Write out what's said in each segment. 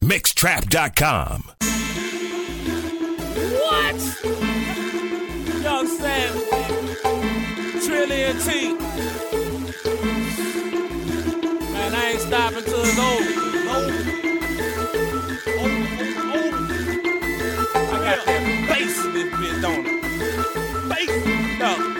Mixtrap.com. What? Young Sam, Trillion T. Man, I ain't stopping till it's over. I got that bass in this bitch, don't I? Bass, no.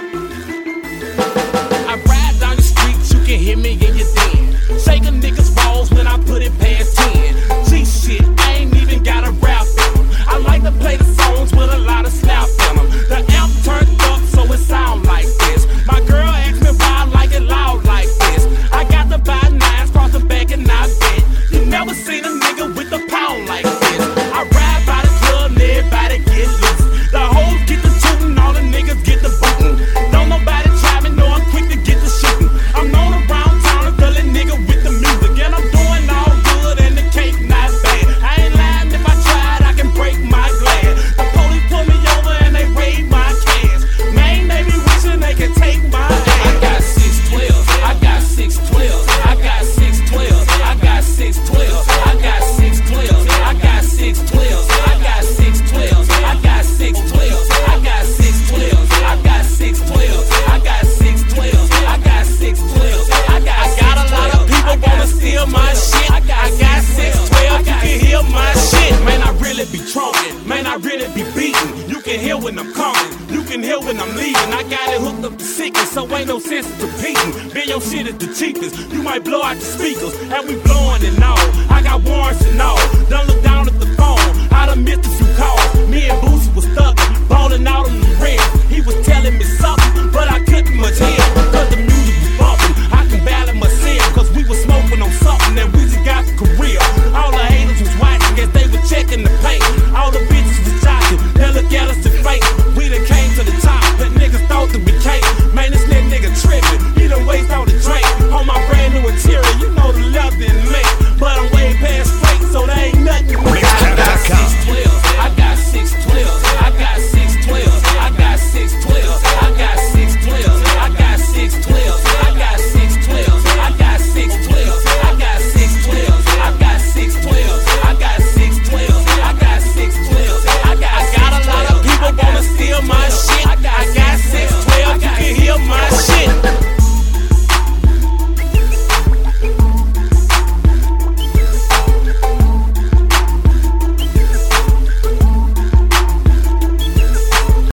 I ride down the streets, you can hear me in your den. Shake a nigga's balls when I put it past 10. G shit, I ain't even got a rap in them. I like to play the songs with a lot of slap in them. The amp turned up so it sound like this. My girl asked me why I like it loud like this. I got the buy nines, cross the back and I bet. You never seen a nigga with a pound like this. I ride by the club and everybody get loose. The hoes get the tootin', all the niggas get the bootin'. Don't nobody try me, know I'm quick to get the shootin'. I'm known around town, a gully nigga with the music. And I'm doing all good and the cake not bad. I ain't lying, if I tried, I can break my glass. The police pull me over and they raid my cash. Man, they be wishing they could take my ass. I got 612, I got 612, I got 612, I got 612, I got 612, I got 612, I got 612, I got 612, I got 612, I got 612, I got 612, I got 612, I got a lot of people wanna steal my shit. I got 612, you can hear my shit. Man, I really be trunking, man, I really be beating. You can hear when I'm coming, you can hear when I'm leaving. I got it hooked up to sickness, so ain't no sense in competing. Man, your shit is the cheapest, you might blow out the speakers, and we blowing it all. I got warrants and all.